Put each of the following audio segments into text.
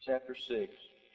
chapter 6.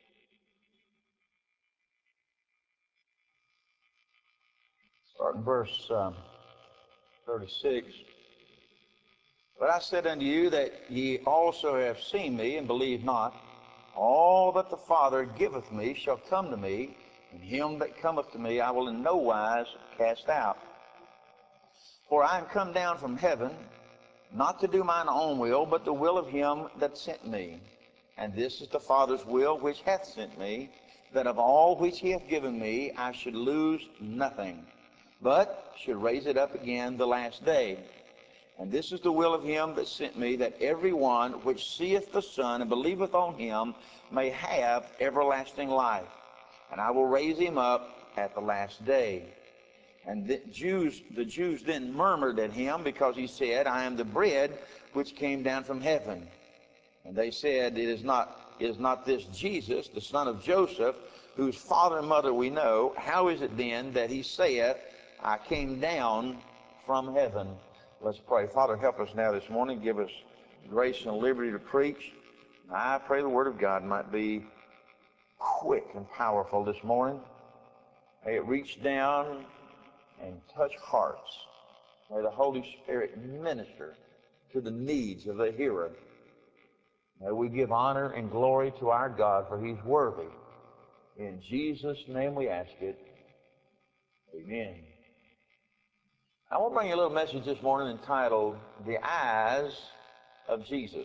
Start in verse 36. But I said unto you that ye also have seen me, and believe not. All that the Father giveth me shall come to me, and him that cometh to me I will in no wise cast out. For I am come down from heaven, not to do mine own will, but the will of him that sent me. And this is the Father's will which hath sent me, that of all which he hath given me I should lose nothing, but should raise it up again the last day. And this is the will of him that sent me, that every one which seeth the Son and believeth on him may have everlasting life. And I will raise him up at the last day. And the Jews then murmured at him, because he said, I am the bread which came down from heaven. And they said, is not this Jesus, the son of Joseph, whose father and mother we know? How is it then that he saith, I came down from heaven? Let's pray. Father, help us now this morning. Give us grace and liberty to preach. I pray the Word of God might be quick and powerful this morning. May it reach down and touch hearts. May the Holy Spirit minister to the needs of the hearer. May we give honor and glory to our God, for he's worthy. In Jesus' name we ask it. Amen. I want to bring you a little message this morning entitled, The Eyes of Jesus.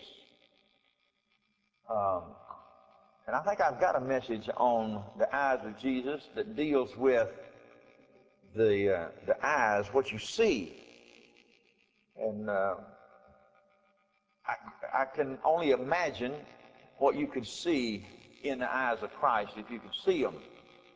And I think I've got a message on the eyes of Jesus that deals with the eyes, what you see. And I can only imagine what you could see in the eyes of Christ if you could see them.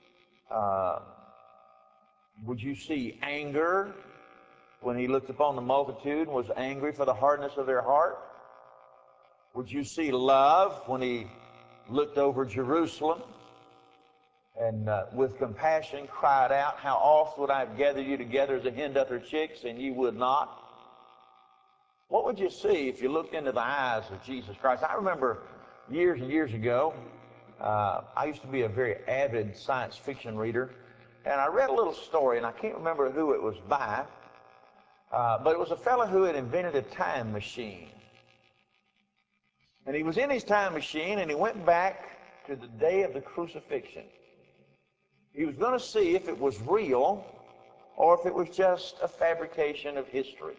Would you see anger when he looked upon the multitude and was angry for the hardness of their heart? Would you see love when he looked over Jerusalem and with compassion cried out, how oft would I have gathered you together as a hen doth her chicks, and ye would not? What would you see if you looked into the eyes of Jesus Christ? I remember years and years ago, I used to be a very avid science fiction reader, and I read a little story, and I can't remember who it was by, but it was a fellow who had invented a time machine. And he was in his time machine, and he went back to the day of the crucifixion. He was going to see if it was real or if it was just a fabrication of history.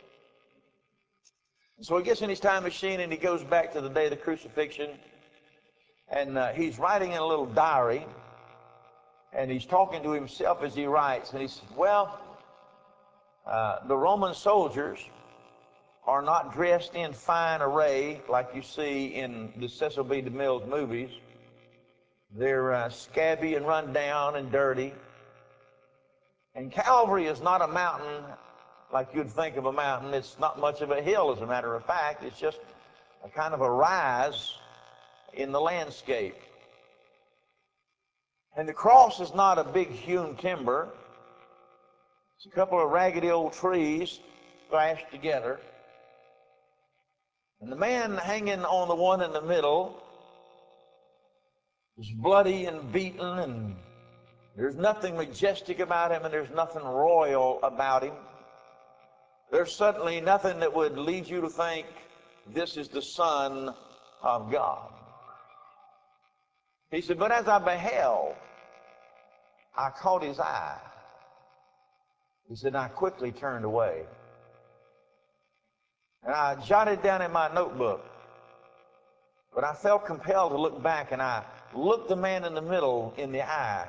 So he gets in his time machine and he goes back to the day of the crucifixion, and he's writing in a little diary, and he's talking to himself as he writes, and he says, well, the Roman soldiers are not dressed in fine array like you see in the Cecil B. DeMille's movies. They're scabby and run down and dirty. And Calvary is not a mountain like you'd think of a mountain. It's not much of a hill, as a matter of fact. It's just a kind of a rise in the landscape. And the cross is not a big hewn timber. It's a couple of raggedy old trees thrashed together. And the man hanging on the one in the middle is bloody and beaten, and there's nothing majestic about him, and there's nothing royal about him. There's certainly nothing that would lead you to think this is the Son of God. He said, but as I beheld, I caught his eye. He said, and I quickly turned away. And I jotted down in my notebook, but I felt compelled to look back, and I looked the man in the middle in the eye.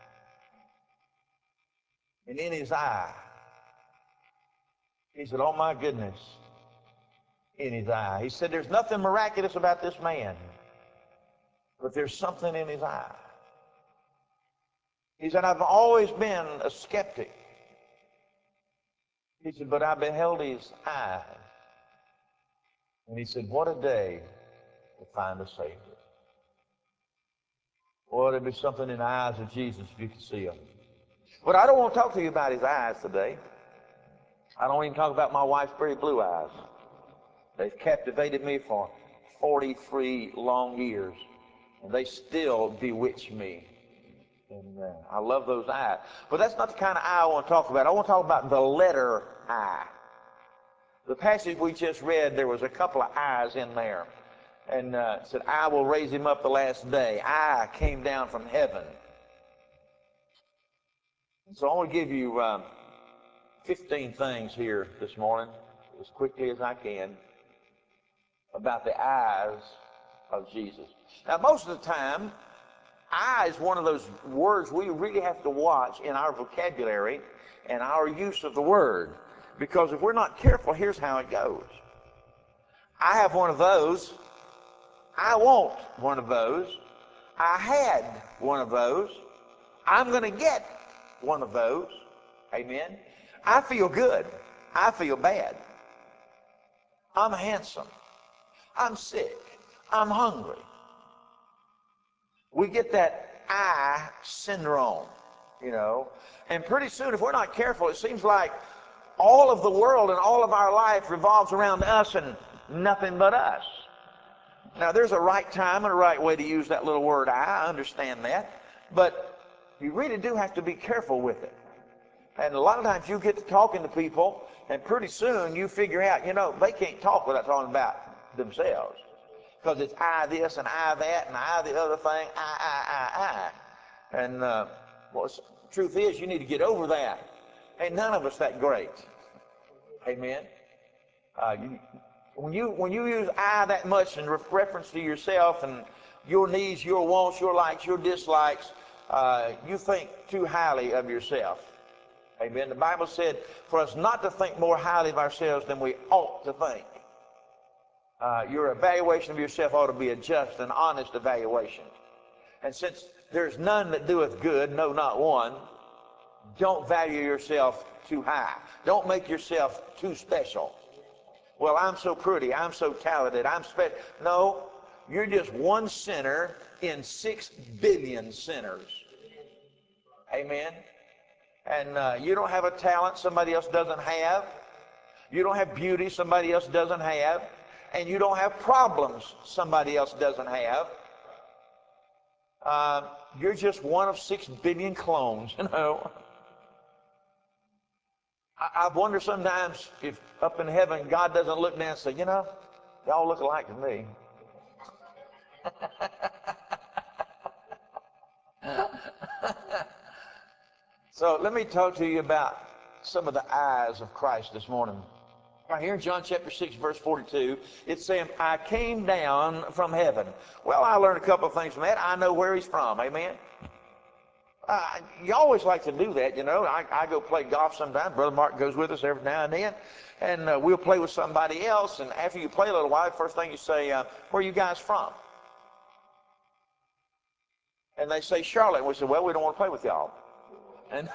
And in his eye, he said, oh my goodness, in his eye. He said, there's nothing miraculous about this man, but there's something in his eye. He said, I've always been a skeptic. He said, but I beheld his eyes. And he said, what a day to find a Savior. Boy, there'd be something in the eyes of Jesus if you could see him. But I don't want to talk to you about his eyes today. I don't even talk about my wife's pretty blue eyes. They've captivated me for 43 long years. and they still bewitch me. And I love those eyes. But that's not the kind of eye I want to talk about. I want to talk about the letter I. The passage we just read, there was a couple of I's in there. And it said, I will raise him up the last day. I came down from heaven. So I want to give you 15 things here this morning, as quickly as I can, about the eyes of Jesus. Now, most of the time, eye is one of those words we really have to watch in our vocabulary and our use of the word. Because if we're not careful, here's how it goes. I have one of those. I want one of those. I had one of those. I'm going to get one of those. Amen. I feel good. I feel bad. I'm handsome. I'm sick. I'm hungry. We get that I syndrome, you know. And pretty soon, if we're not careful, it seems like all of the world and all of our life revolves around us and nothing but us. Now, there's a right time and a right way to use that little word I understand that. But you really do have to be careful with it. And a lot of times you get to talking to people, and pretty soon you figure out, you know, they can't talk without talking about themselves. Because it's I this and I that and I the other thing, I. And well, the truth is, you need to get over that. Ain't none of us that great. Amen. When you use I that much in reference to yourself and your needs, your wants, your likes, your dislikes, you think too highly of yourself. Amen. The Bible said for us not to think more highly of ourselves than we ought to think. Your evaluation of yourself ought to be a just and honest evaluation. And since there's none that doeth good, no, not one, don't value yourself too high. Don't make yourself too special. Well, I'm so pretty. I'm so talented. I'm special. No, you're just one sinner in 6 billion sinners. Amen. And you don't have a talent somebody else doesn't have. You don't have beauty somebody else doesn't have. And you don't have problems somebody else doesn't have. You're just one of 6 billion clones, you know. I wonder sometimes if up in heaven God doesn't look down and say, you know, y'all look alike to me. So let me talk to you about some of the eyes of Christ this morning. Right here in John chapter 6, verse 42, it's saying, I came down from heaven. Well, I learned a couple of things from that. I know where he's from. Amen. You always like to do that, you know. I go play golf sometimes. Brother Mark goes with us every now and then. And we'll play with somebody else. And after you play a little while, first thing you say, where are you guys from? And they say, Charlotte. And we say, well, we don't want to play with y'all. And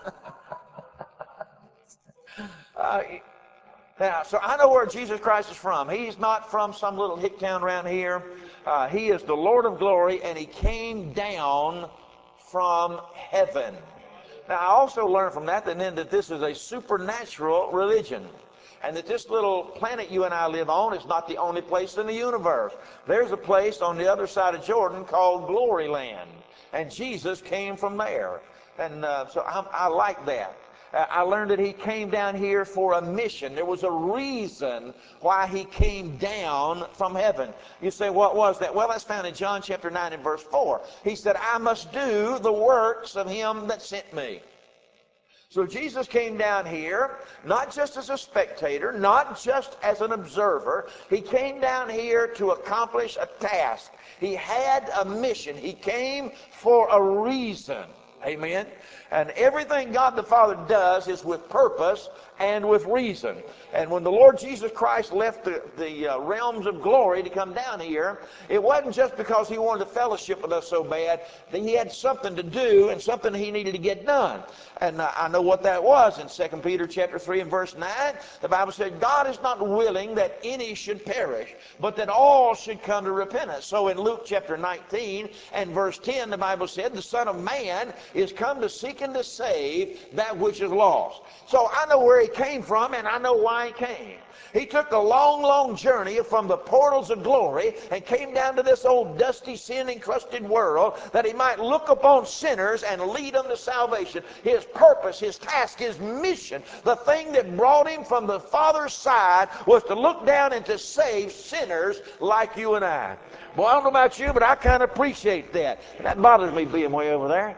now, so I know where Jesus Christ is from. He's not from some little hick town around here. He is the Lord of glory, and he came down from heaven. Now, I also learned from that that this is a supernatural religion. And that this little planet you and I live on is not the only place in the universe. There's a place on the other side of Jordan called Glory Land. And Jesus came from there. And so I like that. I learned that he came down here for a mission. There was a reason why he came down from heaven. You say, what was that? Well, that's found in John chapter 9 and verse 4. He said, I must do the works of him that sent me. So Jesus came down here, not just as a spectator, not just as an observer. He came down here to accomplish a task. He had a mission. He came for a reason. Amen. And everything God the Father does is with purpose and with reason. And when the Lord Jesus Christ left the realms of glory to come down here, it wasn't just because he wanted to fellowship with us so bad. That he had something to do and something he needed to get done. And I know what that was. In 2 Peter chapter 3 and verse 9, the Bible said, God is not willing that any should perish, but that all should come to repentance. So in Luke chapter 19 and verse 10, the Bible said, the Son of Man is come to seek and to save that which is lost. So I know where he came from, and I know why he came. He took a long, long journey from the portals of glory and came down to this old dusty, sin-encrusted world that he might look upon sinners and lead them to salvation. His purpose, his task, his mission, the thing that brought him from the Father's side was to look down and to save sinners like you and I. Boy, I don't know about you, but I kind of appreciate that. That bothers me being way over there.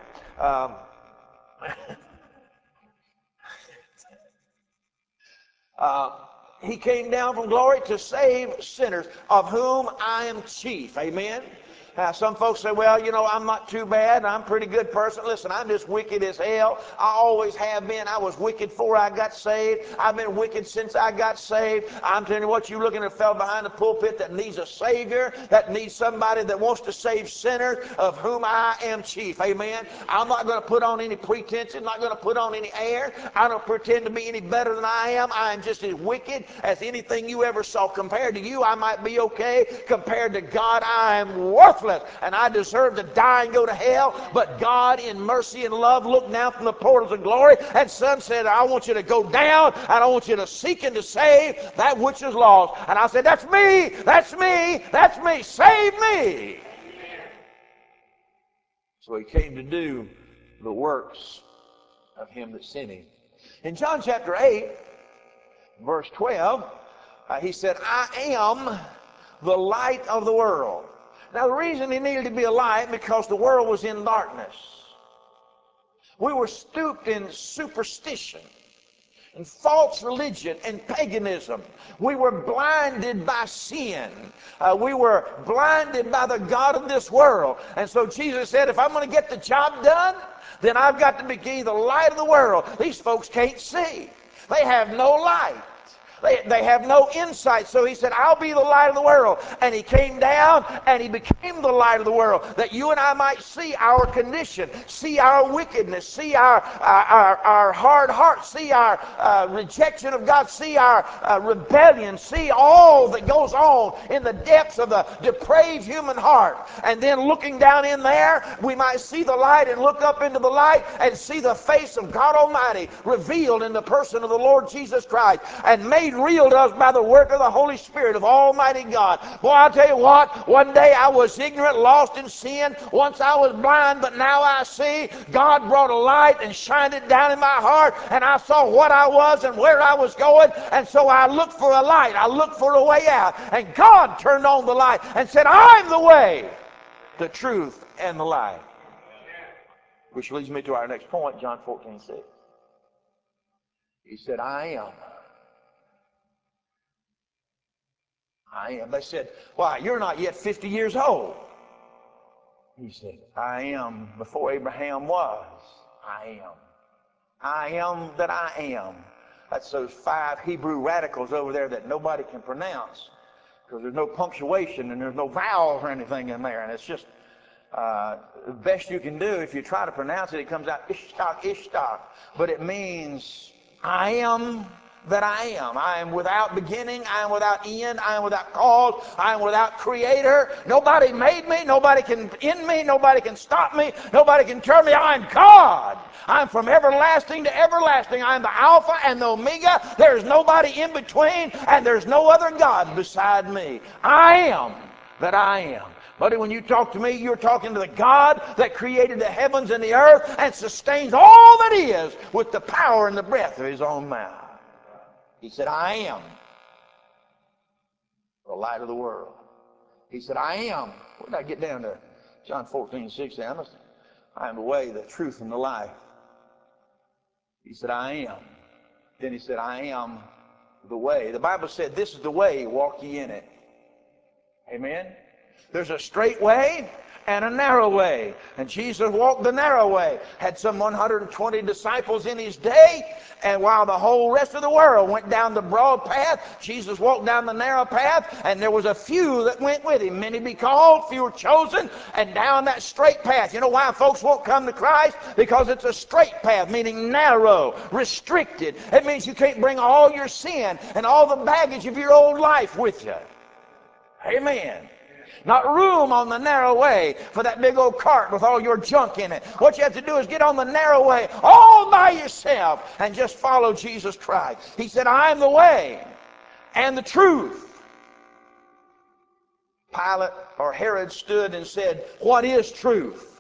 He came down from glory to save sinners, of whom I am chief. Amen? Some folks say, well, you know, I'm not too bad. I'm a pretty good person. Listen, I'm just wicked as hell. I always have been. I was wicked before I got saved. I've been wicked since I got saved. I'm telling you what, you looking at a fellow behind the pulpit that needs a Savior, that needs somebody that wants to save sinners, of whom I am chief. Amen? I'm not going to put on any pretenses, not going to put on any airs. I don't pretend to be any better than I am. I am just as wicked as anything you ever saw. Compared to you, I might be okay. Compared to God, I am worthless. And I deserve to die and go to hell, but God in mercy and love looked down from the portals of glory, and Son said, I want you to go down, and I want you to seek and to save that which is lost. And I said, that's me, that's me, that's me, save me. So he came to do the works of him that sent him. In John chapter 8, verse 12, he said, I am the light of the world. Now, the reason he needed to be a light, because the world was in darkness. We were stooped in superstition and false religion and paganism. We were blinded by sin. We were blinded by the god of this world. And so Jesus said, if I'm going to get the job done, then I've got to be the light of the world. These folks can't see. They have no light. They have no insight. So he said, I'll be the light of the world. And he came down and he became the light of the world, that you and I might see our condition, see our wickedness, see our hard heart, see our rejection of God, see our rebellion, see all that goes on in the depths of the depraved human heart. And then looking down in there, we might see the light and look up into the light and see the face of God Almighty revealed in the person of the Lord Jesus Christ and made real to us by the work of the Holy Spirit of Almighty God. Boy, I'll tell you what, one day I was ignorant, lost in sin. Once I was blind, but now I see. God brought a light and shined it down in my heart, and I saw what I was and where I was going, and so I looked for a light. I looked for a way out, and God turned on the light and said, I'm the way, the truth, and the light. Which leads me to our next point, John 14:6. He said, I am. I am. They said, why, you're not yet 50 years old. He said, I am before Abraham was. I am. I am that I am. That's those 5 Hebrew radicals over there that nobody can pronounce, because there's no punctuation and there's no vowels or anything in there. And it's just the best you can do. If you try to pronounce it, it comes out Ishtak, Ishtak. But it means I am that I am. I am without beginning. I am without end. I am without cause. I am without creator. Nobody made me. Nobody can end me. Nobody can stop me. Nobody can turn me. I am God. I'm from everlasting to everlasting. I am the Alpha and the Omega. There's nobody in between, and there's no other God beside me. I am that I am. Buddy, when you talk to me, you're talking to the God that created the heavens and the earth and sustains all that is with the power and the breath of his own mouth. He said, I am the light of the world. He said, I am. Where did I get down to? John 14:6. I am the way, the truth, and the life. He said, I am. Then he said, I am the way. The Bible said, this is the way, walk ye in it. Amen? There's a straight way and a narrow way. And Jesus walked the narrow way. Had some 120 disciples in his day. And while the whole rest of the world went down the broad path, Jesus walked down the narrow path. And there was a few that went with him. Many be called, few were chosen. And down that straight path. You know why folks won't come to Christ? Because it's a straight path, meaning narrow, restricted. It means you can't bring all your sin and all the baggage of your old life with you. Amen. Not room on the narrow way for that big old cart with all your junk in it. What you have to do is get on the narrow way all by yourself and just follow Jesus Christ. He said, I am the way and the truth. Pilate or Herod stood and said, what is truth?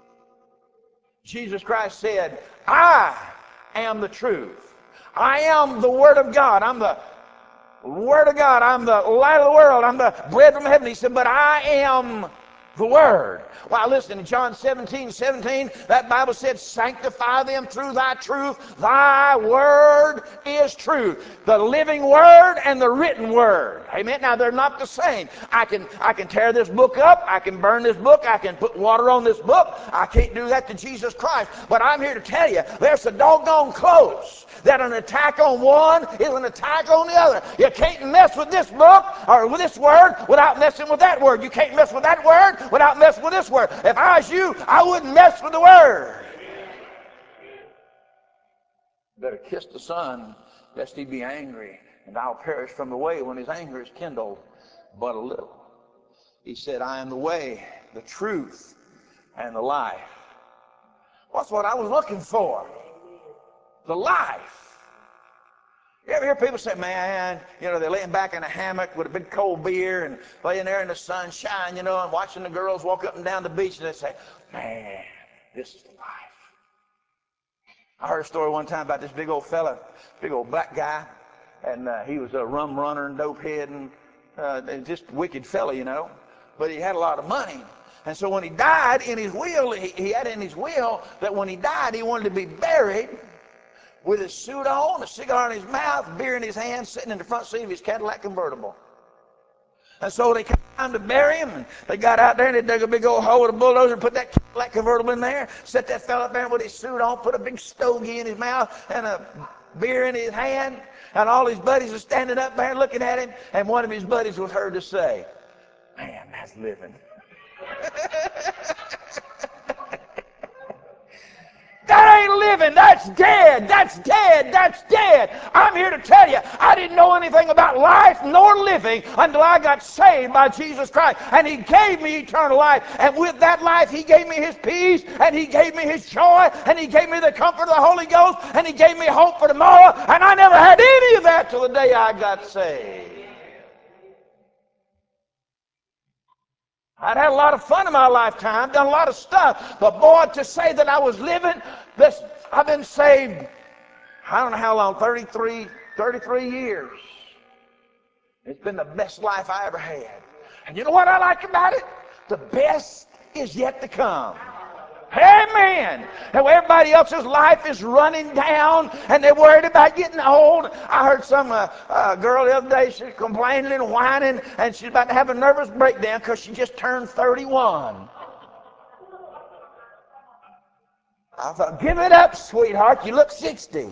Jesus Christ said, I am the truth. I am the Word of God. I'm the Word of God. I'm the light of the world. I'm the bread from heaven. He said, but I am the Word. Well, listen, in John 17:17, that Bible said, sanctify them through thy truth. Thy word is truth. The living word and the written word. Amen. Now, they're not the same. I can tear this book up. I can burn this book. I can put water on this book. I can't do that to Jesus Christ. But I'm here to tell you, there's a doggone close that an attack on one is an attack on the other. You can't mess with this book or with this word without messing with that word. You can't mess with that word without messing with this word. If I was you, I wouldn't mess with the word. Better kiss the Son, lest he be angry, and I'll perish from the way when his anger is kindled but a little. He said, I am the way, the truth, and the life. That's what I was looking for. The life. You ever hear people say, man, they're laying back in a hammock with a big cold beer and laying there in the sunshine, and watching the girls walk up and down the beach, and they say, man, this is the life. I heard a story one time about this big old fella, big old black guy, and he was a rum runner and dope head and just wicked fella, but he had a lot of money. And so when he died, in his will, he had in his will that when he died, he wanted to be buried with his suit on, a cigar in his mouth, beer in his hand, sitting in the front seat of his Cadillac convertible. And so they came time to bury him, and they got out there and they dug a big old hole with a bulldozer and put that Cadillac convertible in there, set that fella up there with his suit on, put a big stogie in his mouth and a beer in his hand, and all his buddies are standing up there looking at him, and one of his buddies was heard to say, man, that's living. That ain't living. That's dead. That's dead. That's dead. I'm here to tell you, I didn't know anything about life nor living until I got saved by Jesus Christ. And he gave me eternal life. And with that life, he gave me his peace, and he gave me his joy, and he gave me the comfort of the Holy Ghost, and he gave me hope for tomorrow. And I never had any of that till the day I got saved. I'd had a lot of fun in my lifetime, done a lot of stuff, but boy, to say that I was living, I've been saved, I don't know how long, 33 years. It's been the best life I ever had. And you know what I like about it? The best is yet to come. Amen. And everybody else's life is running down, and they're worried about getting old. I heard some girl the other day, she was complaining and whining, and she's about to have a nervous breakdown because she just turned 31. I thought, give it up, sweetheart. You look 60.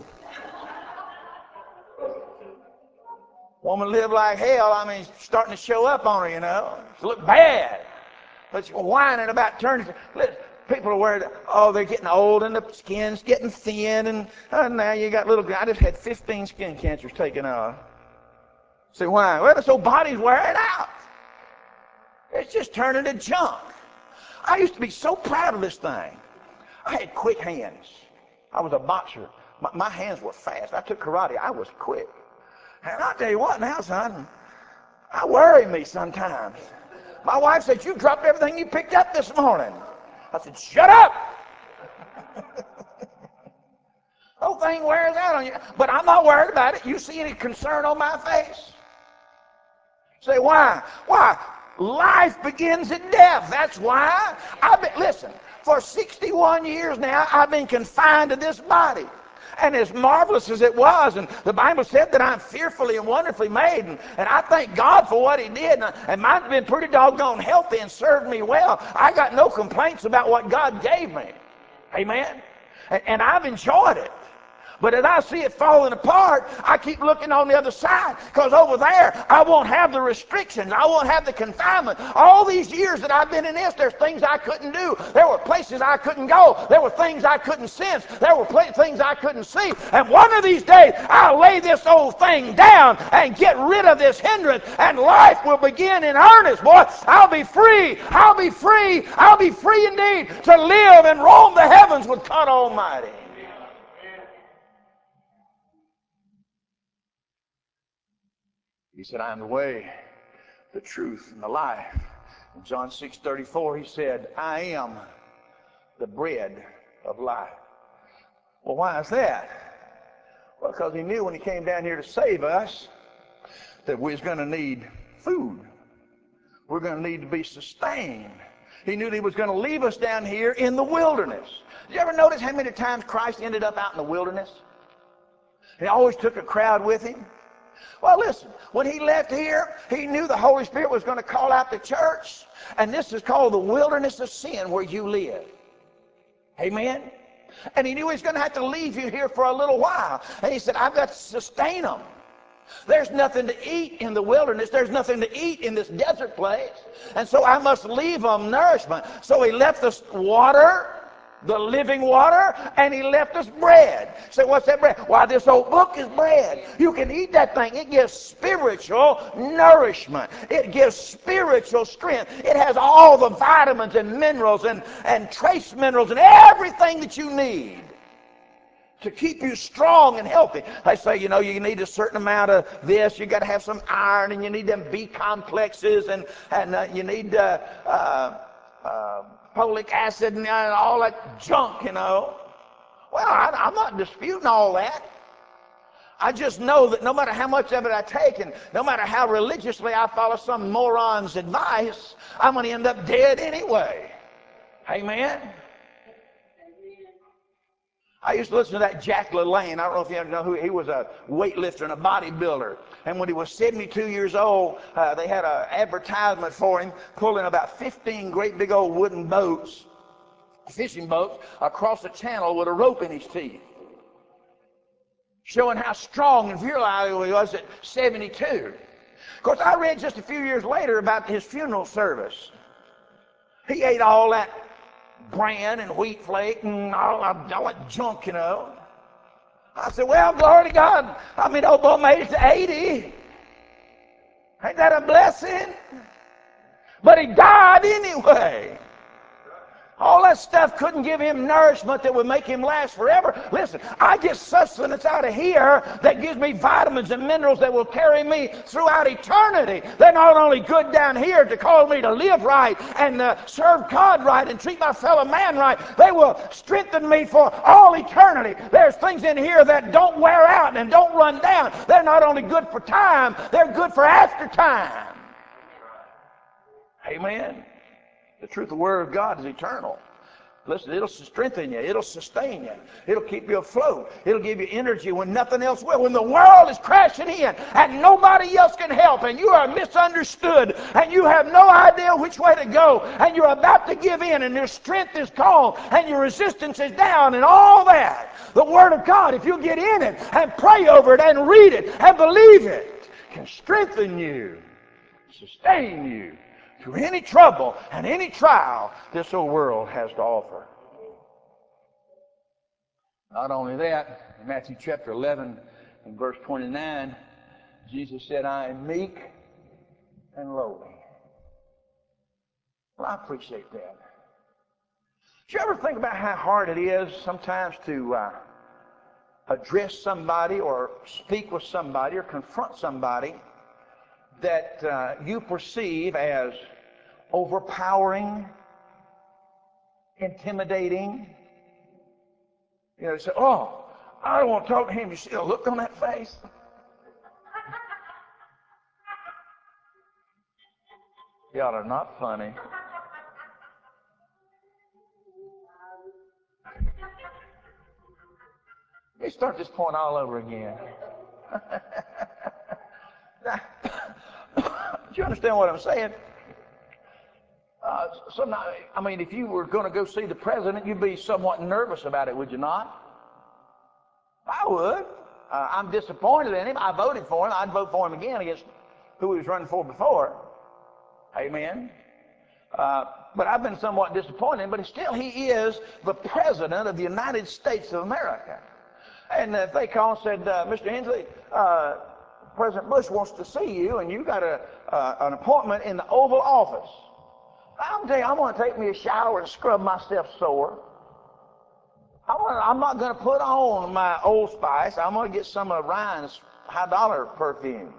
Woman lived like hell. I mean, starting to show up on her, She looked bad. But she's whining about turning. People are worried, they're getting old and the skin's getting thin, and now you got little. I just had 15 skin cancers taken off. Say, why? Well, this old body's wearing out. It's just turning to junk. I used to be so proud of this thing. I had quick hands. I was a boxer. My hands were fast. I took karate. I was quick. And I'll tell you what now, son, I worry me sometimes. My wife said, you dropped everything you picked up this morning. I said, shut up. Whole thing wears out on you. But I'm not worried about it. You see any concern on my face? Say, why? Why? Life begins at death. That's why. Listen, for 61 years now, I've been confined to this body. And as marvelous as it was, and the Bible said that I'm fearfully and wonderfully made, and I thank God for what he did, and mine's been pretty doggone healthy and served me well. I got no complaints about what God gave me. Amen? And I've enjoyed it. But as I see it falling apart, I keep looking on the other side, because over there I won't have the restrictions. I won't have the confinement. All these years that I've been in this, there's things I couldn't do. There were places I couldn't go. There were things I couldn't sense. There were things I couldn't see. And one of these days, I'll lay this old thing down and get rid of this hindrance, and life will begin in earnest, boy. I'll be free. I'll be free. I'll be free indeed to live and roam the heavens with God Almighty. He said, I am the way, the truth, and the life. In John 6:34, he said, I am the bread of life. Well, why is that? Well, because he knew when he came down here to save us that we was going to need food. We're going to need to be sustained. He knew that he was going to leave us down here in the wilderness. Did you ever notice how many times Christ ended up out in the wilderness? He always took a crowd with him. Well, listen, when he left here, he knew the Holy Spirit was going to call out the church, and this is called the wilderness of sin where you live. Amen? And he knew he was going to have to leave you here for a little while. And he said, I've got to sustain them. There's nothing to eat in the wilderness. There's nothing to eat in this desert place. And so I must leave them nourishment. So he left us water, the living water, and he left us bread. So what's that bread? Why, this whole book is bread. You can eat that thing. It gives spiritual nourishment. It gives spiritual strength. It has all the vitamins and minerals and trace minerals and everything that you need to keep you strong and healthy. They say, you know, you need a certain amount of this. You got to have some iron, and you need them B complexes, and you need folic acid and all that junk, you know. Well, I'm not disputing all that. I just know that no matter how much of it I take, and no matter how religiously I follow some moron's advice, I'm going to end up dead anyway. Amen? I used to listen to that Jack LaLanne. I don't know if you know who he was. A weightlifter and a bodybuilder. And when he was 72 years old, they had an advertisement for him pulling about 15 great big old wooden boats, fishing boats, across the channel with a rope in his teeth, showing how strong and virile he was at 72. Of course, I read just a few years later about his funeral service. He ate all that bran and wheat flake and all that junk, you know. I said, well, glory to God. I mean, old boy made it to 80. Ain't that a blessing? But he died anyway. All that stuff couldn't give him nourishment that would make him last forever. Listen, I get sustenance out of here that gives me vitamins and minerals that will carry me throughout eternity. They're not only good down here to cause me to live right and serve God right and treat my fellow man right, they will strengthen me for all eternity. There's things in here that don't wear out and don't run down. They're not only good for time, they're good for after time. Amen. The truth of the Word of God is eternal. Listen, it'll strengthen you. It'll sustain you. It'll keep you afloat. It'll give you energy when nothing else will. When the world is crashing in and nobody else can help and you are misunderstood and you have no idea which way to go and you're about to give in and your strength is gone and your resistance is down and all that, the Word of God, if you get in it and pray over it and read it and believe it, can strengthen you, sustain you through any trouble and any trial this old world has to offer. Not only that, in Matthew chapter 11 and verse 29, Jesus said, I am meek and lowly. Well, I appreciate that. Do you ever think about how hard it is sometimes to address somebody or speak with somebody or confront somebody that you perceive as overpowering, intimidating? You know, you say, oh, I don't want to talk to him. You see the look on that face? Y'all are not funny. Let me start this point all over again. Now, do you understand what I'm saying? I mean, if you were going to go see the president, you'd be somewhat nervous about it, would you not? I would. I'm disappointed in him. I voted for him. I'd vote for him again against who he was running for before. Amen. But I've been somewhat disappointed, but still he is the President of the United States of America. And if they called and said, Mr. Hensley, President Bush wants to see you, and you got an appointment in the Oval Office. I'm telling you, I'm going to take me a shower and scrub myself sore. I'm not going to put on my Old Spice. I'm going to get some of Ryan's high dollar perfume.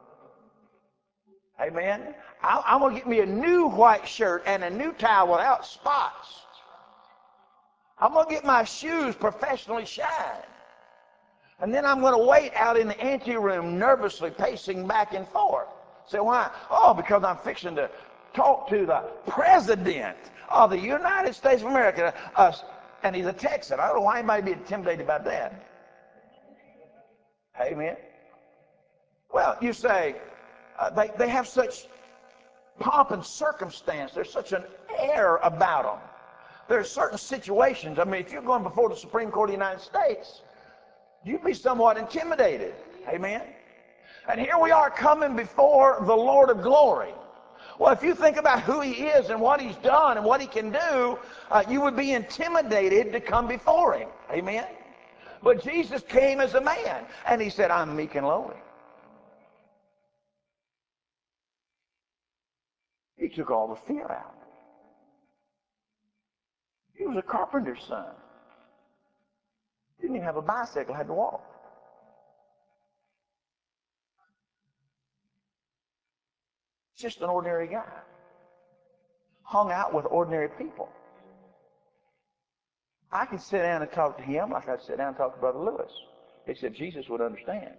Amen. I'm going to get me a new white shirt and a new towel without spots. I'm going to get my shoes professionally shined. And then I'm going to wait out in the anteroom nervously pacing back and forth. Say, why? Oh, because I'm fixing to talk to the President of the United States of America. And he's a Texan. I don't know why anybody be intimidated about that. Amen. Well, you say, they have such pomp and circumstance. There's such an air about them. There's certain situations. I mean, if you're going before the Supreme Court of the United States, you'd be somewhat intimidated. Amen. And here we are coming before the Lord of glory. Well, if you think about who he is and what he's done and what he can do, you would be intimidated to come before him. Amen. But Jesus came as a man, and he said, I'm meek and lowly. He took all the fear out. He was a carpenter's son. Didn't even have a bicycle, had to walk. Just an ordinary guy. Hung out with ordinary people. I could sit down and talk to him like I'd sit down and talk to Brother Lewis, except Jesus would understand.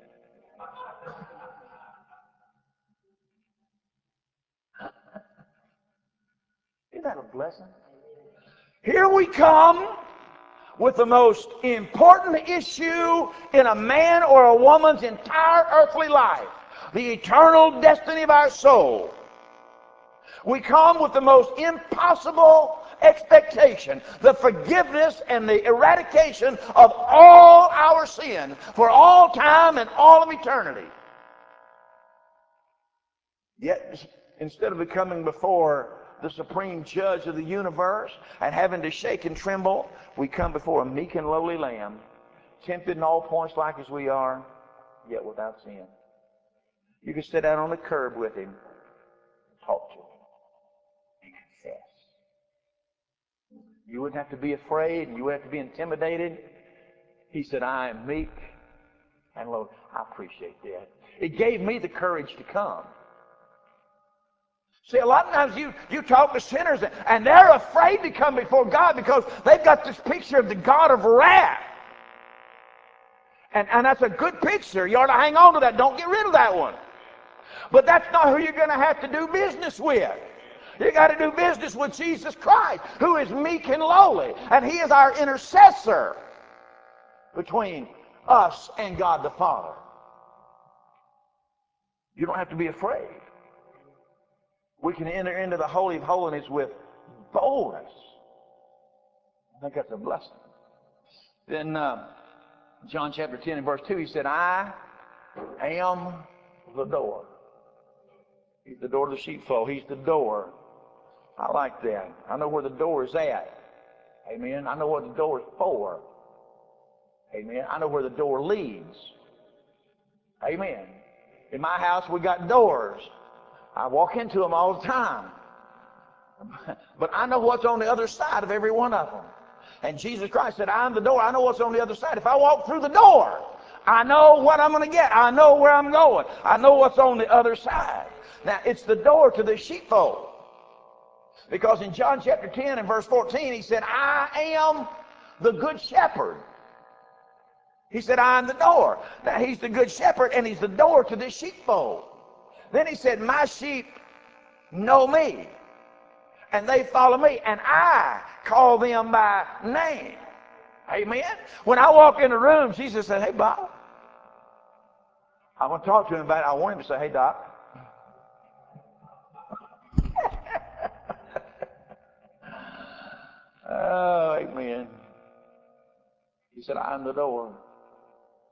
Isn't that a blessing? Here we come with the most important issue in a man or a woman's entire earthly life, the eternal destiny of our soul. We come with the most impossible expectation, the forgiveness and the eradication of all our sin for all time and all of eternity. Yet, instead of coming before the supreme judge of the universe and having to shake and tremble, we come before a meek and lowly lamb, tempted in all points like as we are, yet without sin. You can sit down on the curb with him, talk to him, and confess. You wouldn't have to be afraid, and you wouldn't have to be intimidated. He said, I am meek and lowly. I appreciate that. It gave me the courage to come. See, a lot of times you talk to sinners and they're afraid to come before God because they've got this picture of the God of wrath. And that's a good picture. You ought to hang on to that. Don't get rid of that one. But that's not who you're going to have to do business with. You got to do business with Jesus Christ, who is meek and lowly. And he is our intercessor between us and God the Father. You don't have to be afraid. We can enter into the Holy of Holies with boldness. I think that's a blessing. Then John chapter 10 and verse 2, he said, I am the door. He's the door of the sheepfold. He's the door. I like that. I know where the door is at. Amen. I know what the door is for. Amen. I know where the door leads. Amen. In my house, we got doors. I walk into them all the time. But I know what's on the other side of every one of them. And Jesus Christ said, I'm the door. I know what's on the other side. If I walk through the door, I know what I'm going to get. I know where I'm going. I know what's on the other side. Now, it's the door to the sheepfold. Because in John chapter 10 and verse 14, he said, I am the good shepherd. He said, I am the door. Now, he's the good shepherd, and he's the door to the sheepfold. Then he said, my sheep know me, and they follow me, and I call them by name. Amen? When I walk in the room, Jesus said, hey, Bob. I want to talk to him about it. I want him to say, hey, Doc. Oh, amen. He said, I'm the door.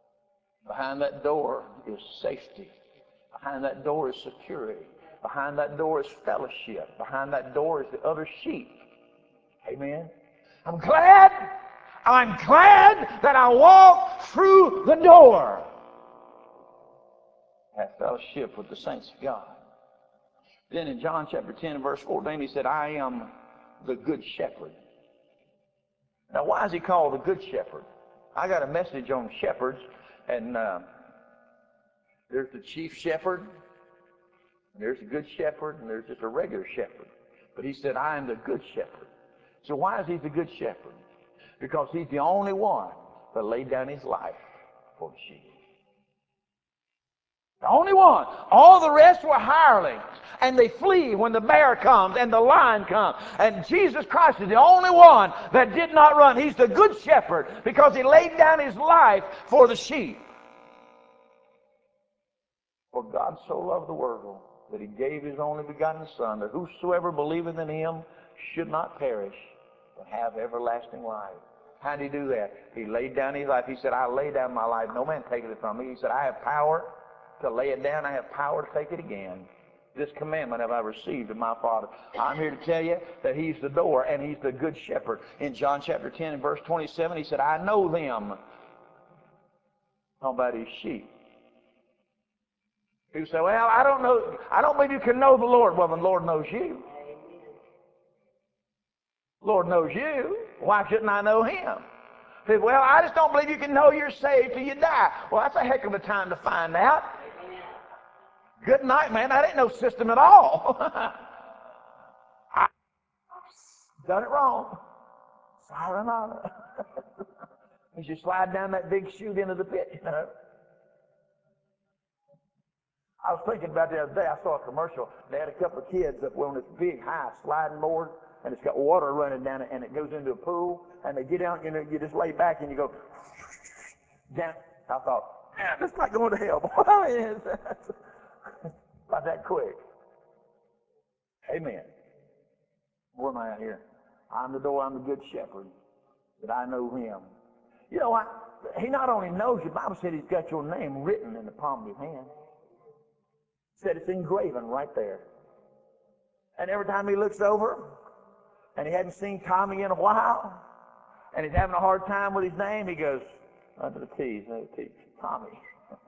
Behind that door is safety. Behind that door is security. Behind that door is fellowship. Behind that door is the other sheep. Amen. I'm glad that I walked through the door. Have fellowship with the saints of God. Then in John chapter 10 and verse 14, he said, I am the good shepherd. Now, why is he called the good shepherd? I got a message on shepherds, and there's the chief shepherd, and there's the good shepherd, and there's just a regular shepherd. But he said, I am the good shepherd. So why is he the good shepherd? Because he's the only one that laid down his life for the sheep. The only one. All the rest were hirelings, and they flee when the bear comes and the lion comes. And Jesus Christ is the only one that did not run. He's the good shepherd because he laid down his life for the sheep. For God so loved the world that he gave his only begotten Son, that whosoever believeth in him should not perish, but have everlasting life. How did he do that? He laid down his life. He said, I lay down my life. No man taketh it from me. He said, I have power to lay it down. I have power to take it again. This commandment have I received of my Father. I'm here to tell you that he's the door and he's the good shepherd. In John chapter 10 and verse 27, he said, I know them. Talking about his sheep. People say, well, I don't know. I don't believe you can know the Lord. Well, the Lord knows you. Lord knows you. Why shouldn't I know him? Say, well, I just don't believe you can know you're saved till you die. Well, that's a heck of a time to find out. Good night, man. That ain't no system at all. I've done it wrong. Sayonara. As you slide down that big chute into the pit, you know. I was thinking about the other day, I saw a commercial. They had a couple of kids up on this big, high sliding board, and it's got water running down it, and it goes into a pool, and they get out, you know, you just lay back, and you go down. I thought, man, this is like going to hell. Boy, it's about that quick. Amen. Where am I at here? I'm the door, I'm the good shepherd, that I know him. You know what? He not only knows you, the Bible said he's got your name written in the palm of his hand. Said it's engraven right there. And every time he looks over, and he hadn't seen Tommy in a while, and he's having a hard time with his name, he goes, under the T's, Tommy.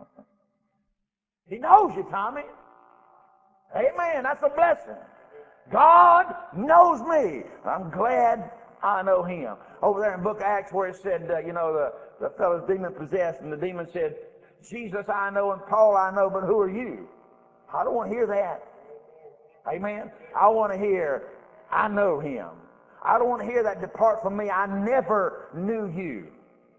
He knows you, Tommy. Amen. That's a blessing. God knows me. I'm glad I know him. Over there in the book of Acts where it said, the fellow's demon-possessed, and the demon said, Jesus I know and Paul I know, but who are you? I don't want to hear that. Amen. I want to hear, I know him. I don't want to hear that, depart from me. I never knew you.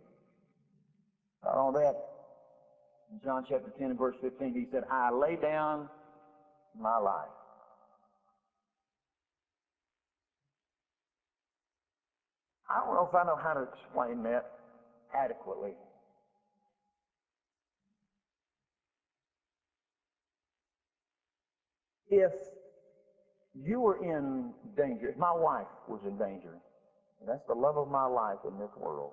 All that. In John chapter 10 and verse 15, he said, I lay down my life. I don't know if I know how to explain that adequately. If you were in danger, if my wife was in danger, and that's the love of my life in this world,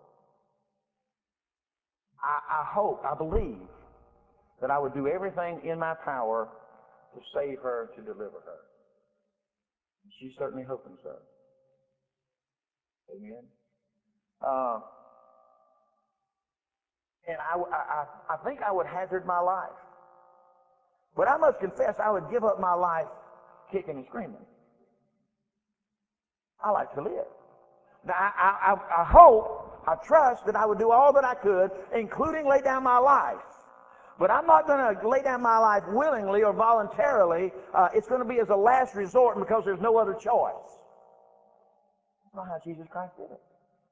I hope, I believe that I would do everything in my power to save her, to deliver her. She's certainly hoping so. Amen. And I think I would hazard my life. But I must confess, I would give up my life kicking and screaming. I like to live. Now, I hope, I trust that I would do all that I could, including lay down my life. But I'm not going to lay down my life willingly or voluntarily. It's going to be as a last resort because there's no other choice. That's not how Jesus Christ did it.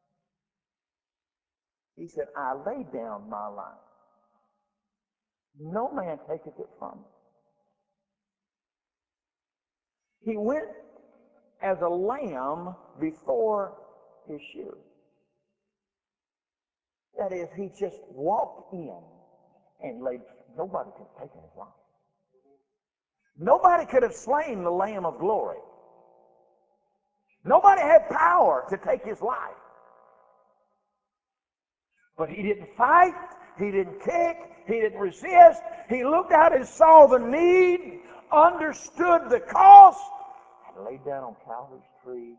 He said, I lay down my life. No man taketh it from me. He went as a lamb before his shearer. That is, he just walked in and laid. Nobody could have taken his life. Nobody could have slain the Lamb of glory. Nobody had power to take his life. But he didn't fight. He didn't kick. He didn't resist. He looked out and saw the need, understood the cost, and laid down on Calvary's tree.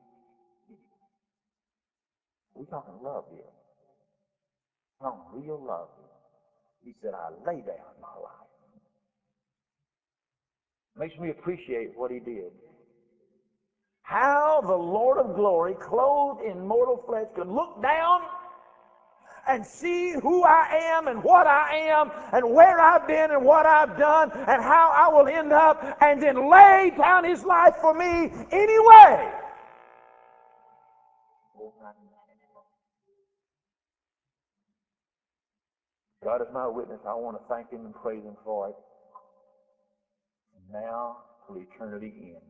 We're talking love here. We're talking real love here. He said, I lay down my life. Makes me appreciate what he did. How the Lord of glory, clothed in mortal flesh, could look down and see who I am and what I am and where I've been and what I've done and how I will end up, and then lay down his life for me anyway. God is my witness. I want to thank him and praise him for it. Now till eternity ends.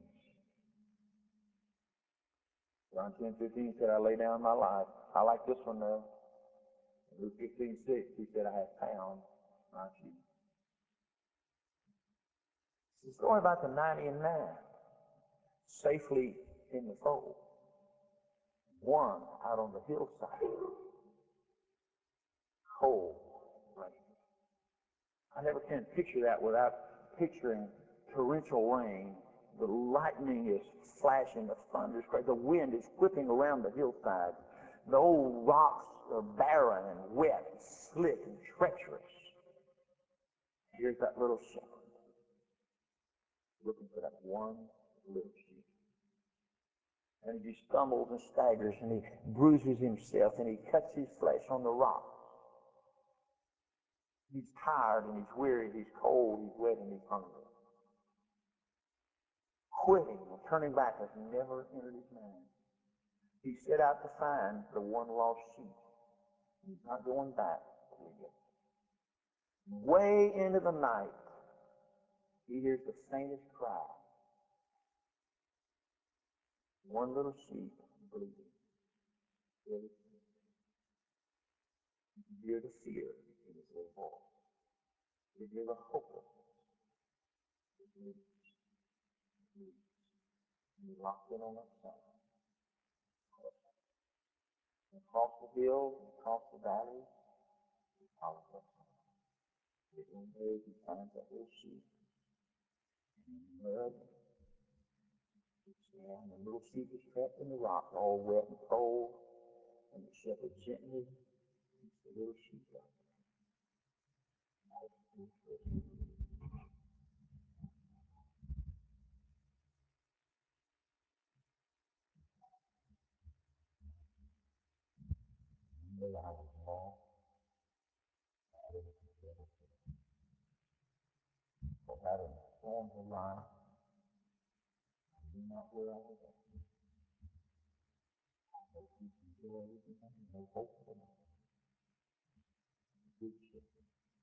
John 10:15 said, I lay down my life. I like this one though. Luke 15:6, he said, I have found my sheep. It's a story about the 99 safely in the fold. One out on the hillside, cold rain. I never can picture that without picturing torrential rain. The lightning is flashing, the thunder is crazy, the wind is whipping around the hillside. The old rocks are barren and wet, slick and treacherous. Here's that little shepherd looking for that one little sheep. And he stumbles and staggers and he bruises himself and he cuts his flesh on the rock. He's tired and he's weary, he's cold, he's wet, and he's hungry. Quitting and turning back has never entered his mind. He set out to find the one lost sheep. He's not going back till he gets it. Way into the night, he hears the faintest cry. One little sheep bleeding. You hear the fear in his little voice. You hear the hopelessness. You locked in on that side. Across the hills, across the valleys, all of that. One day he finds that little sheep in the mud. And the little sheep is trapped in the rock, all wet and cold. And the shepherd gently picks the little sheep up. And I was lost, for having formed a life, I knew not where I was at. No peace and joy, no hope for life. Good shepherd.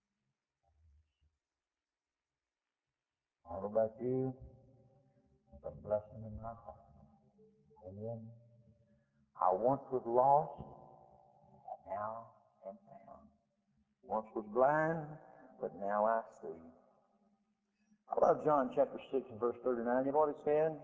All about you, a blessing in my heart. Amen. I once was lost, but now am found. Once was blind, but now I see. I love John chapter 6 and verse 39. You know what it said?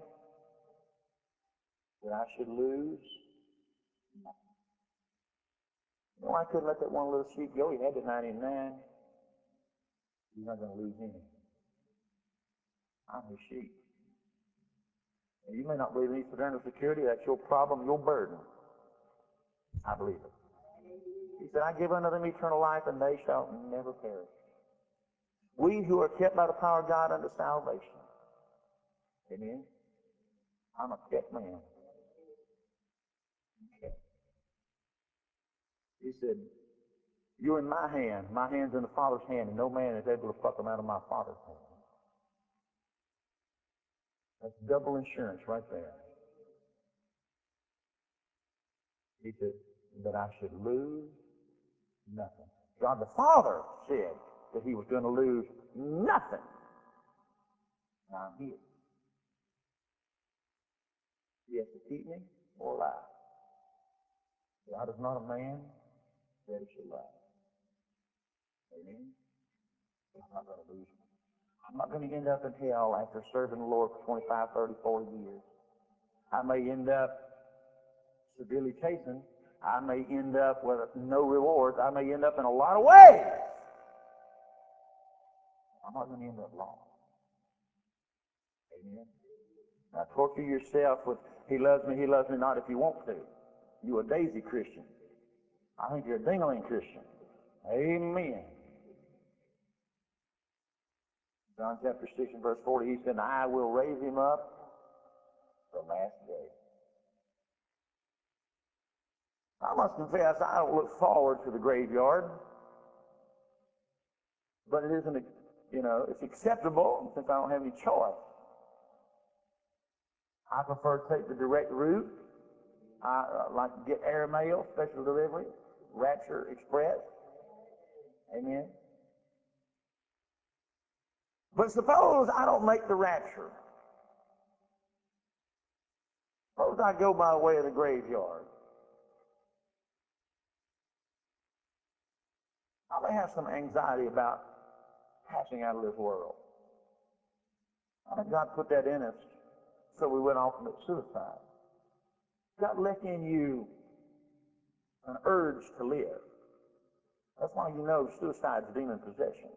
That I should lose nothing. You know, I couldn't let that one little sheep go. He had the 99. He's not going to lose any. I'm his sheep. And you may not believe in eternal security. That's your problem, your burden. I believe it. He said, I give unto them eternal life, and they shall never perish. We who are kept by the power of God unto salvation. Amen. I'm a kept man. Kept. He said, you're in my hand. My hand's in the Father's hand, and no man is able to pluck them out of my Father's hand. That's double insurance right there. He said that I should lose nothing. God the Father said that he was going to lose nothing. Now I'm here. He has to keep me or lie. God is not a man that he should lie. Amen. I'm not going to lose me. I'm not going to end up in hell after serving the Lord for 25, 30, 40 years. I may end up severely chastened. I may end up with no rewards. I may end up in a lot of ways. I'm not going to end up lost. Amen. Now torture yourself with, he loves me not if you want to. You a daisy Christian. I think you're a ding-a-ling Christian. Amen. John chapter 6 and verse 40, he said, I will raise him up the last day. I must confess, I don't look forward to the graveyard, but it isn't, it's acceptable since I don't have any choice. I prefer to take the direct route. I like to get air mail, special delivery, Rapture Express. Amen. But suppose I don't make the rapture. Suppose I go by way of the graveyard. I may have some anxiety about passing out of this world. I think God put that in us so we went off and commit suicide. God left in you an urge to live. That's why you know suicide's demon possession.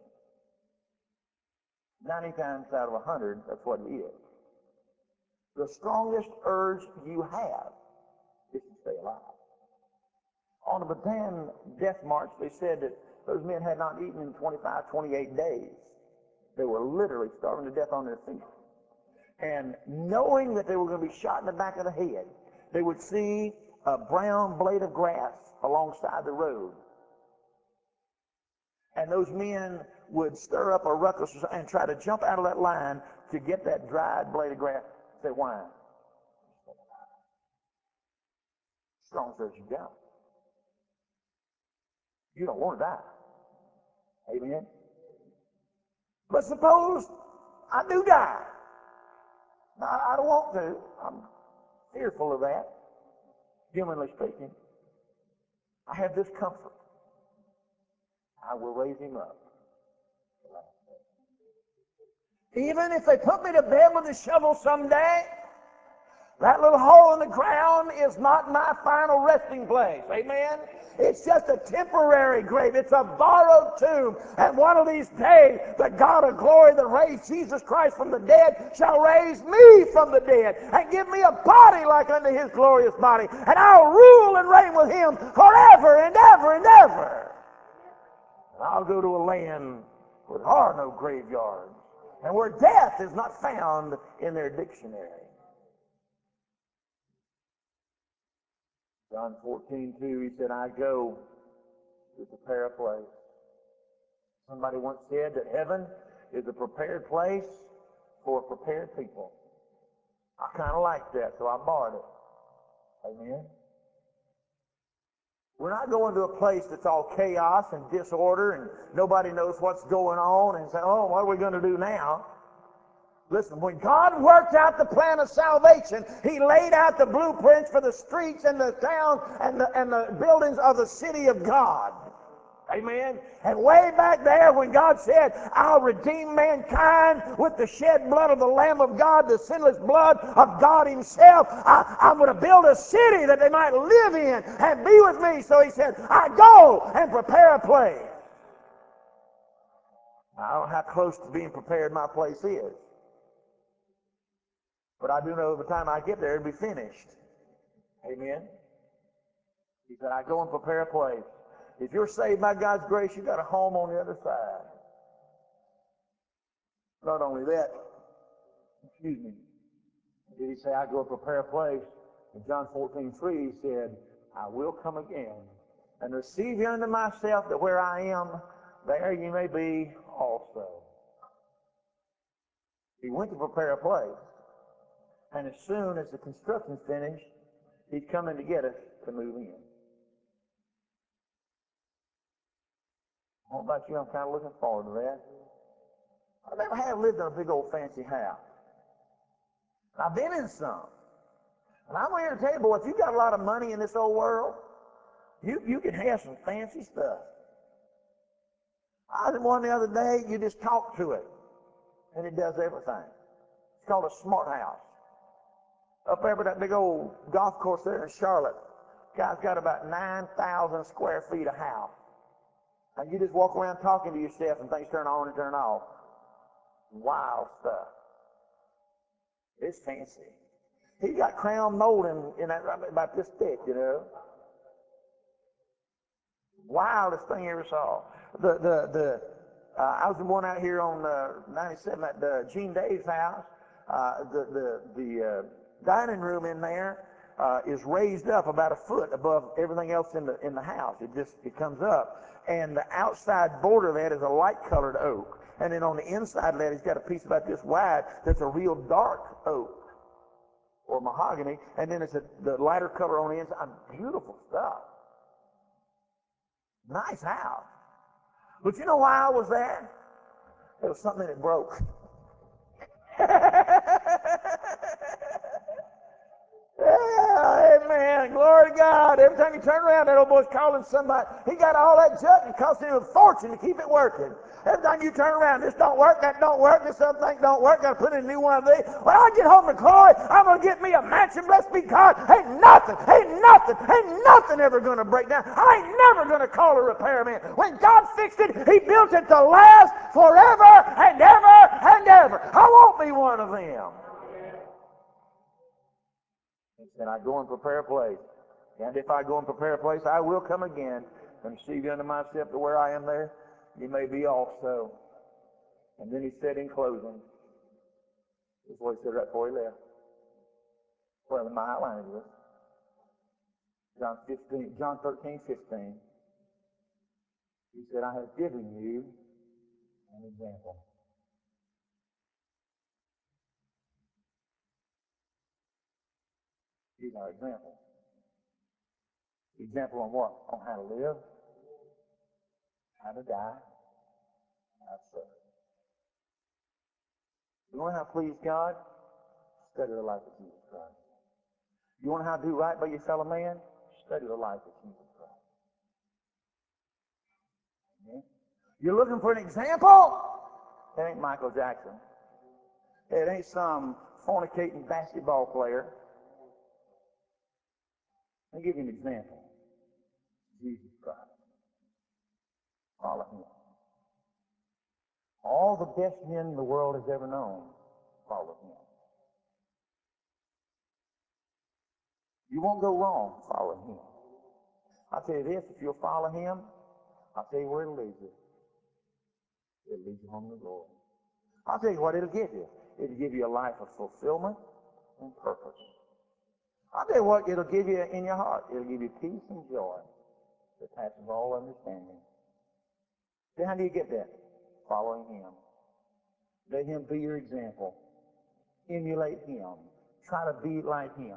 90 times out of 100, that's what it is. The strongest urge you have is to stay alive. On the Bataan death march, they said that those men had not eaten in 25, 28 days. They were literally starving to death on their feet. And knowing that they were going to be shot in the back of the head, they would see a brown blade of grass alongside the road. And those men would stir up a ruckus and try to jump out of that line to get that dried blade of grass. Say, why? Strong as you got. You don't want to die. Amen? But suppose I do die. I don't want to. I'm fearful of that, humanly speaking. I have this comfort. I will raise him up. Even if they put me to bed with a shovel someday, that little hole in the ground is not my final resting place. Amen? It's just a temporary grave. It's a borrowed tomb. And one of these days, the God of glory that raised Jesus Christ from the dead shall raise me from the dead and give me a body like unto his glorious body. And I'll rule and reign with him forever and ever and ever. And I'll go to a land where there are no graveyards and where death is not found in their dictionary. John 14:2, he said, I go to prepare a place. Somebody once said that heaven is a prepared place for a prepared people. I kind of like that, so I borrowed it. Amen. We're not going to a place that's all chaos and disorder and nobody knows what's going on and say, oh, what are we going to do now? Listen, when God worked out the plan of salvation, he laid out the blueprints for the streets and the towns and the buildings of the city of God. Amen. And way back there when God said, I'll redeem mankind with the shed blood of the Lamb of God, the sinless blood of God himself, I'm going to build a city that they might live in and be with me. So he said, I go and prepare a place. I don't know how close to being prepared my place is. But I do know by the time I get there, it'll be finished. Amen. He said, I go and prepare a place. If you're saved by God's grace, you've got a home on the other side. Not only that, did he say, I go and prepare a place? In John 14:3, he said, I will come again and receive you unto myself, that where I am, there you may be also. He went to prepare a place. And as soon as the construction's finished, he's coming to get us to move in. I don't know about you, I'm kind of looking forward to that. I never have lived in a big old fancy house. I've been in some. And I'm here to tell you, boy, if you got a lot of money in this old world, you can have some fancy stuff. I was in one the other day, you just talk to it, and it does everything. It's called a smart house. Up there by that big old golf course there in Charlotte, guy's got about 9,000 square feet of house. And you just walk around talking to yourself and things turn on and turn off. Wild stuff. It's fancy. He got crown molding in that about this thick, you know. Wildest thing I ever saw. I was the one out here on 97 at Gene Dave's house. The dining room in there is raised up about a foot above everything else in the house. It comes up, and the outside border of that is a light colored oak, and then on the inside of that he's got a piece about this wide that's a real dark oak or mahogany, and then it's the lighter color on the inside. Beautiful stuff. Nice house. But you know why I was there? There was something that broke. Yeah, amen. Glory to God. Every time you turn around, that old boy's calling somebody. He got all that junk and cost him a fortune to keep it working. Every time you turn around, this don't work, that don't work, this other thing don't work, got to put in a new one of these. When I get home to glory, I'm going to get me a mansion, blessed be God. Ain't nothing ever going to break down. I ain't never going to call a repairman. When God fixed it, he built it to last forever and ever and ever. I won't be one of them. He said, I go and prepare a place. And if I go and prepare a place, I will come again and receive you unto myself to where I am there. You may be also. And then he said in closing, this is what he said right before he left. Well, in my outline it is. John 13:15. He said, I have given you an example. He's our example. Example on what? On how to live, how to die, how to suffer. You want how to please God? Study the life of Jesus Christ. You want how to do right by your fellow man? Study the life of Jesus Christ. Amen. You're looking for an example? It ain't Michael Jackson. It ain't some fornicating basketball player. Let me give you an example. Jesus Christ. Follow him. All the best men the world has ever known, follow him. You won't go wrong following him. I'll tell you this, if you'll follow him, I'll tell you where it'll lead you. It'll lead you home to glory. I'll tell you what it'll give you. It'll give you a life of fulfillment and purpose. I'll tell you what it'll give you in your heart. It'll give you peace and joy that passes all understanding. Then how do you get that? Following him. Let him be your example. Emulate him. Try to be like him.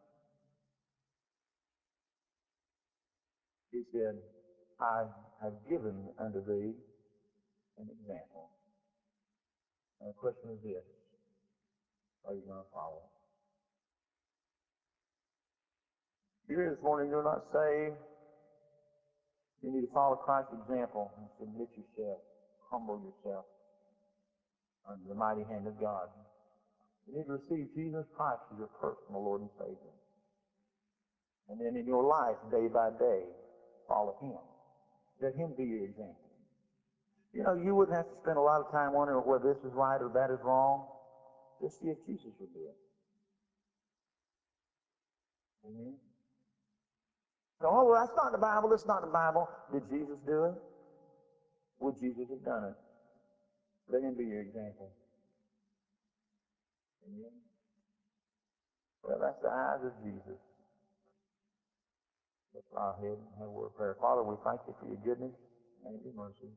He said, I have given unto thee an example. And the question is this, are you going to follow it? If you're here this morning, you're not saved, you need to follow Christ's example and submit yourself, humble yourself under the mighty hand of God. You need to receive Jesus Christ as your personal Lord and Savior. And then in your life, day by day, follow him. Let him be your example. You know, you wouldn't have to spend a lot of time wondering whether this is right or that is wrong. Just see if Jesus would do it. Amen. So, oh, well, that's not in the Bible. It's not in the Bible. Did Jesus do it? Would Jesus have done it? Let him be your example. Amen. Well, that's the eyes of Jesus. Let's bow our head and have a word of prayer. Father, we thank you for your goodness and your mercy.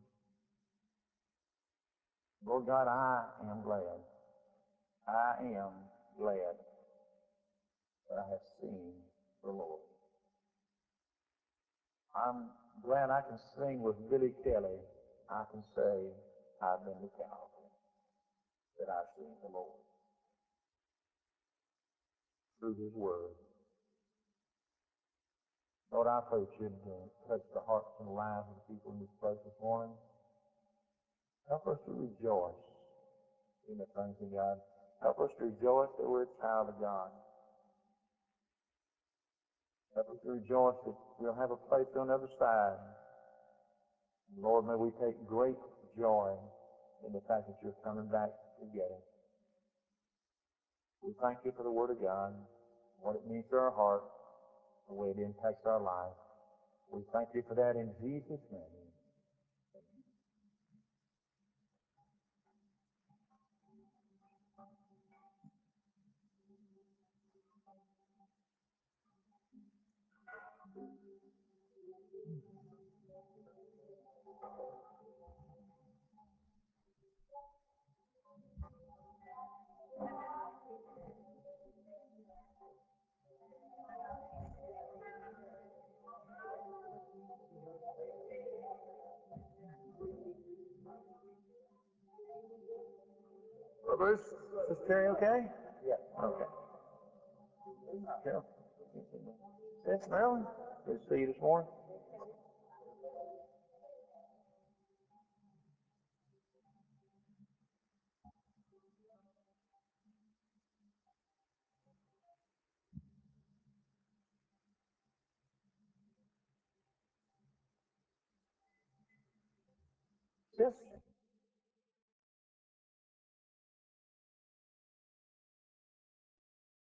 Lord God, I am glad. I am glad that I have seen the Lord. I'm glad I can sing with Billy Kelly. I can say I've been to Calvary, that I've seen the Lord through his word. Lord, I pray that you'd touch the hearts and lives of the people in this place this morning. Help us to rejoice in the things of God. Help us to rejoice that we're a child of God. Help us to rejoice that we'll have a place on the other side. And Lord, may we take great joy in the fact that you're coming back together. We thank you for the Word of God, what it means to our heart, the way it impacts our lives. We thank you for that in Jesus' name. Bruce, is Terry okay? Yeah. Okay. Carol? Yes, Marilyn? Good to see you this morning. Sis?